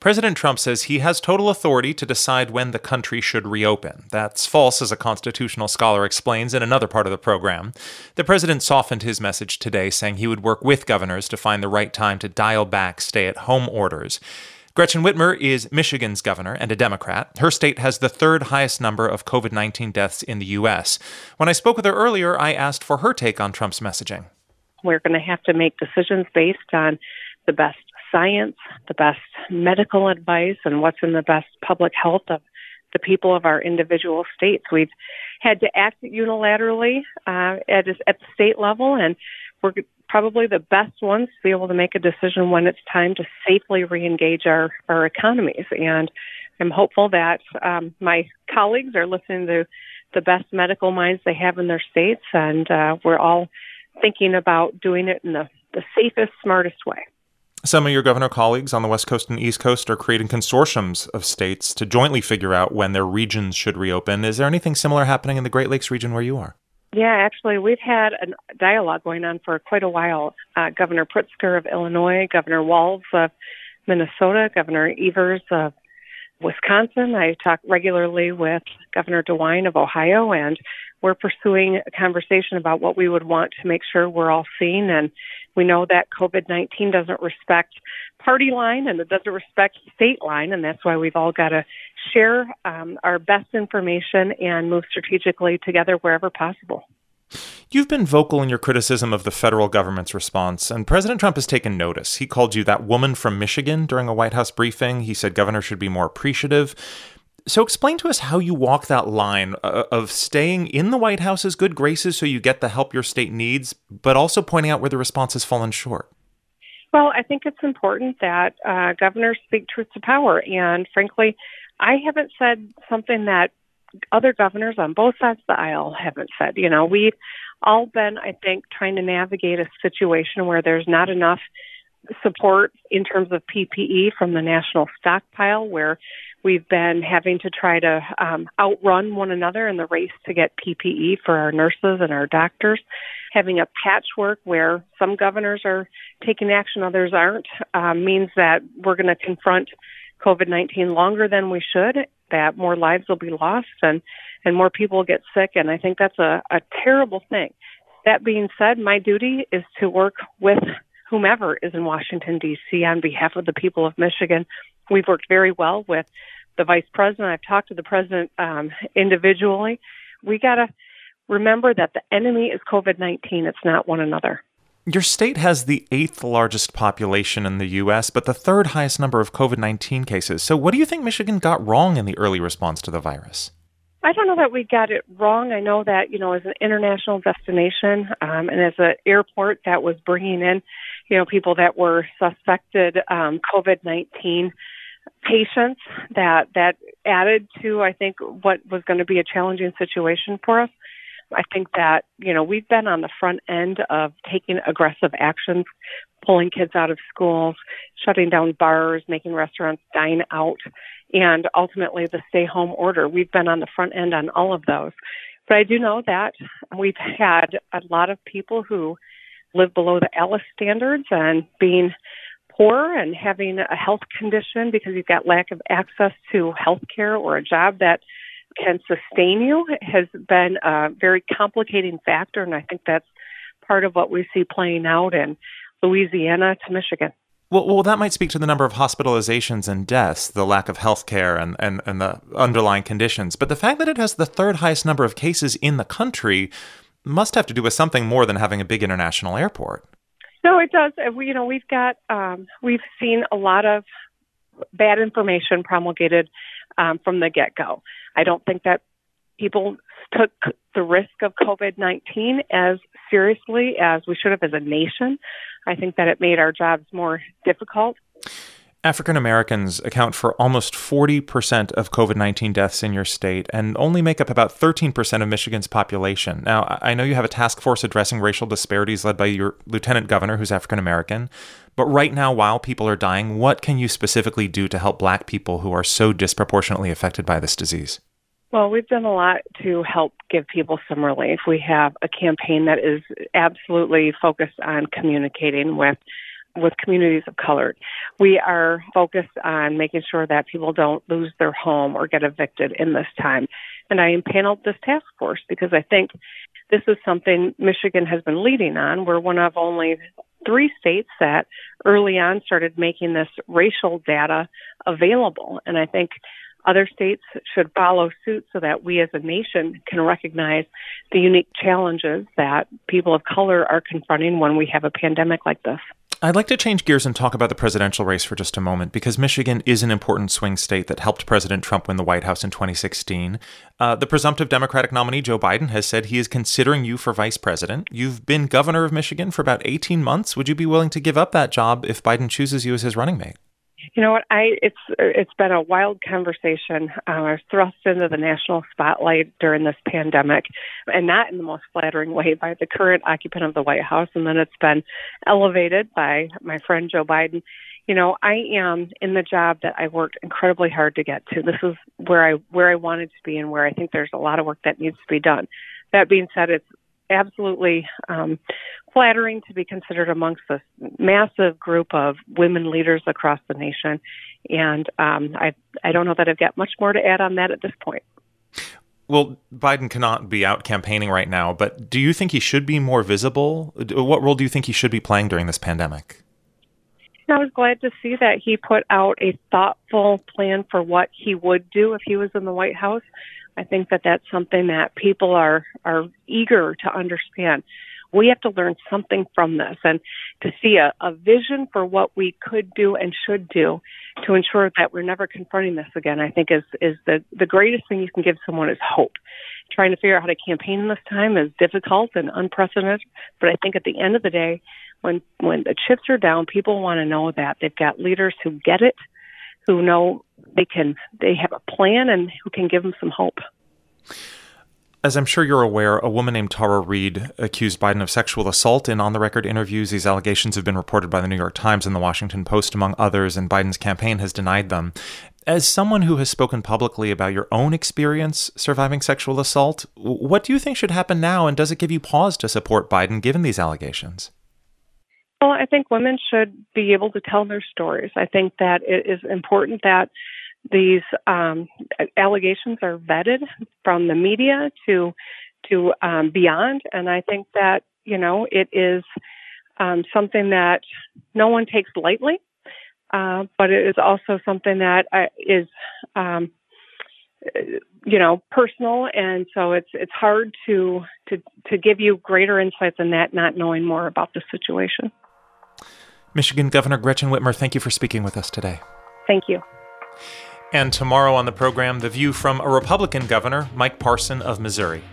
President Trump says he has total authority to decide when the country should reopen. That's false, as a constitutional scholar explains in another part of the program. The president softened his message today, saying he would work with governors to find the right time to dial back stay-at-home orders. Gretchen Whitmer is Michigan's governor and a Democrat. Her state has the third highest number of COVID-19 deaths in the U.S. When I spoke with her earlier, I asked for her take on Trump's messaging. We're going to have to make decisions based on the best science, the best medical advice, and what's in the best public health of the people of our individual states. We've had to act unilaterally at the state level, and we're probably the best ones to be able to make a decision when it's time to safely reengage our economies. And I'm hopeful that my colleagues are listening to the best medical minds they have in their states, and we're all thinking about doing it in the safest, smartest way. Some of your governor colleagues on the West Coast and East Coast are creating consortiums of states to jointly figure out when their regions should reopen. Is there anything similar happening in the Great Lakes region where you are? Yeah, actually, we've had a dialogue going on for quite a while. Governor Pritzker of Illinois, Governor Walz of Minnesota, Governor Evers of Wisconsin. I talk regularly with Governor DeWine of Ohio, and we're pursuing a conversation about what we would want to make sure we're all seeing. And we know that COVID-19 doesn't respect party line and it doesn't respect state line, and that's why we've all got to share our best information and move strategically together wherever possible. You've been vocal in your criticism of the federal government's response, and President Trump has taken notice. He called you that woman from Michigan during a White House briefing. He said governors should be more appreciative. So explain to us how you walk that line of staying in the White House's good graces so you get the help your state needs, but also pointing out where the response has fallen short. Well, I think it's important that governors speak truth to power. And frankly, I haven't said something that other governors on both sides of the aisle haven't said. You know, we've all been, I think, trying to navigate a situation where there's not enough support in terms of PPE from the national stockpile, where we've been having to try to outrun one another in the race to get PPE for our nurses and our doctors, having a patchwork where some governors are taking action, others aren't, means that we're going to confront COVID-19 longer than we should, that more lives will be lost and more people will get sick. And I think that's a terrible thing. That being said, my duty is to work with whomever is in Washington, D.C. on behalf of the people of Michigan. We've worked very well with the vice president. I've talked to the president individually. We got to remember that the enemy is COVID-19. It's not one another. Your state has the 8th largest population in the U.S., but the 3rd highest number of COVID-19 cases. So what do you think Michigan got wrong in the early response to the virus? I don't know that we got it wrong. I know that, as an international destination and as an airport that was bringing in, people that were suspected COVID-19 patients, that added to, I think, what was going to be a challenging situation for us. I think that, we've been on the front end of taking aggressive actions, pulling kids out of schools, shutting down bars, making restaurants dine out, and ultimately the stay-home order. We've been on the front end on all of those. But I do know that we've had a lot of people who live below the ALICE standards, and being poor and having a health condition because you've got lack of access to health care or a job that can sustain you has been a very complicating factor, and I think that's part of what we see playing out in Louisiana to Michigan. Well, that might speak to the number of hospitalizations and deaths, the lack of health care and the underlying conditions. But the fact that it has the 3rd highest number of cases in the country must have to do with something more than having a big international airport. No, it does. We've seen a lot of bad information promulgated from the get-go. I don't think that people took the risk of COVID-19 as seriously as we should have as a nation. I think that it made our jobs more difficult. African Americans account for almost 40% of COVID-19 deaths in your state and only make up about 13% of Michigan's population. Now, I know you have a task force addressing racial disparities led by your lieutenant governor, who's African American. But right now, while people are dying, what can you specifically do to help Black people who are so disproportionately affected by this disease? Well, we've done a lot to help give people some relief. We have a campaign that is absolutely focused on communicating with with communities of color. We are focused on making sure that people don't lose their home or get evicted in this time. And I impaneled this task force because I think this is something Michigan has been leading on. We're one of only 3 states that early on started making this racial data available. And I think other states should follow suit so that we as a nation can recognize the unique challenges that people of color are confronting when we have a pandemic like this. I'd like to change gears and talk about the presidential race for just a moment, because Michigan is an important swing state that helped President Trump win the White House in 2016. The presumptive Democratic nominee, Joe Biden, has said he is considering you for vice president. You've been governor of Michigan for about 18 months. Would you be willing to give up that job if Biden chooses you as his running mate? You know what? It's been a wild conversation. I was thrust into the national spotlight during this pandemic, and not in the most flattering way by the current occupant of the White House. And then it's been elevated by my friend Joe Biden. You know, I am in the job that I worked incredibly hard to get to. This is where I wanted to be, and where I think there's a lot of work that needs to be done. That being said, it's absolutely flattering to be considered amongst this massive group of women leaders across the nation. And I don't know that I've got much more to add on that at this point. Well, Biden cannot be out campaigning right now, but do you think he should be more visible? What role do you think he should be playing during this pandemic? I was glad to see that he put out a thoughtful plan for what he would do if he was in the White House. I think that that's something that people are eager to understand. We have to learn something from this, and to see a vision for what we could do and should do to ensure that we're never confronting this again, I think is the greatest thing you can give someone is hope. Trying to figure out how to campaign in this time is difficult and unprecedented, but I think at the end of the day, when the chips are down, people want to know that they've got leaders who get it, who know they have a plan, and who can give them some hope. As I'm sure you're aware, a woman named Tara Reid accused Biden of sexual assault in on-the-record interviews. These allegations have been reported by the New York Times and the Washington Post, among others, and Biden's campaign has denied them. As someone who has spoken publicly about your own experience surviving sexual assault, what do you think should happen now, and does it give you pause to support Biden given these allegations? Well, I think women should be able to tell their stories. I think that it is important that these allegations are vetted from the media to beyond, and I think that it is something that no one takes lightly, but it is also something that is personal, and so it's hard to give you greater insight than that, not knowing more about the situation. Michigan Governor Gretchen Whitmer, thank you for speaking with us today. Thank you. And tomorrow on the program, the view from a Republican governor, Mike Parson of Missouri.